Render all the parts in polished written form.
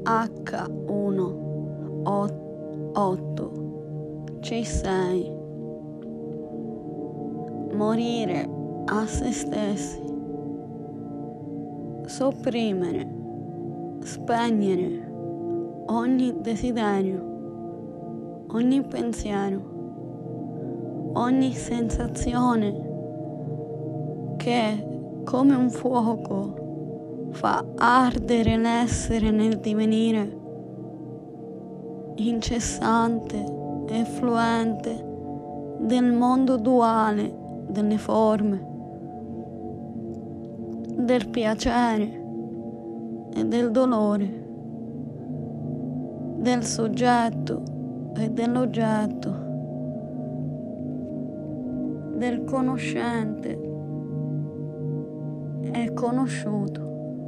H1O8 C6. Morire a se stessi, sopprimere, spegnere ogni desiderio, ogni pensiero, ogni sensazione che, come un fuoco, fa ardere l'essere nel divenire incessante e fluente del mondo duale delle forme, del piacere e del dolore, del soggetto e dell'oggetto, del conoscente e conosciuto.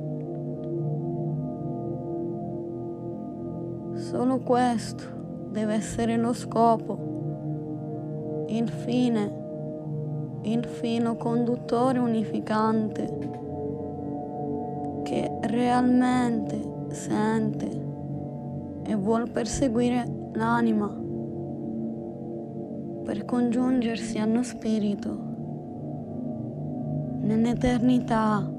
Solo questo deve essere lo scopo, il fine, il filo conduttore unificante che realmente sente e vuol perseguire l'anima per congiungersi allo spirito nell'eternità,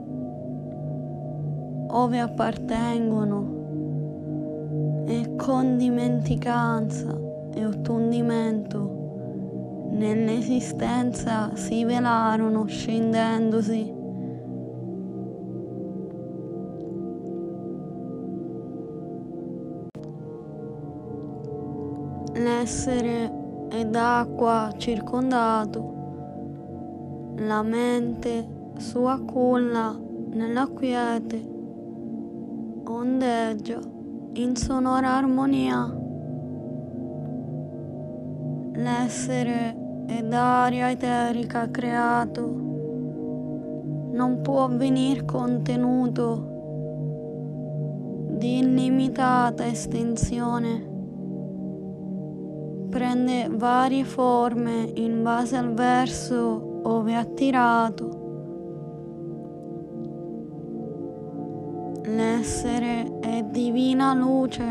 ove appartengono e con dimenticanza e ottundimento nell'esistenza si velarono scendendosi. L'essere è d'acqua circondato, la mente sua culla nella quiete ondeggia in sonora armonia. L'essere è d'aria eterica creato, non può venir contenuto di illimitata estensione. Prende varie forme in base al verso ove attirato. L'essere è divina luce,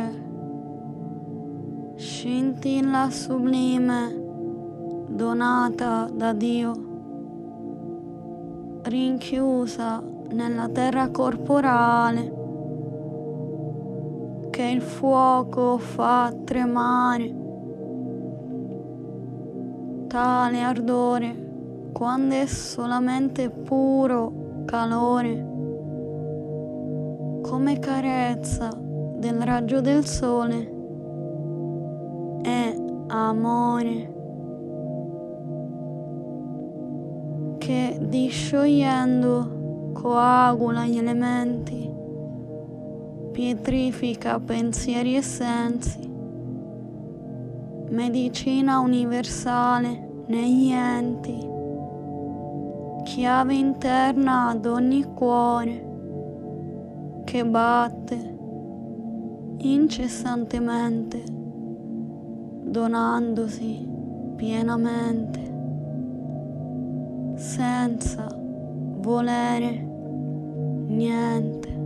scintilla sublime, donata da Dio, rinchiusa nella terra corporale, che il fuoco fa tremare. Tale ardore, quando è solamente puro calore, come carezza del raggio del sole, è amore che disciogliendo coagula gli elementi, pietrifica pensieri e sensi, medicina universale negli enti, chiave interna ad ogni cuore che batte incessantemente, donandosi pienamente, senza volere niente.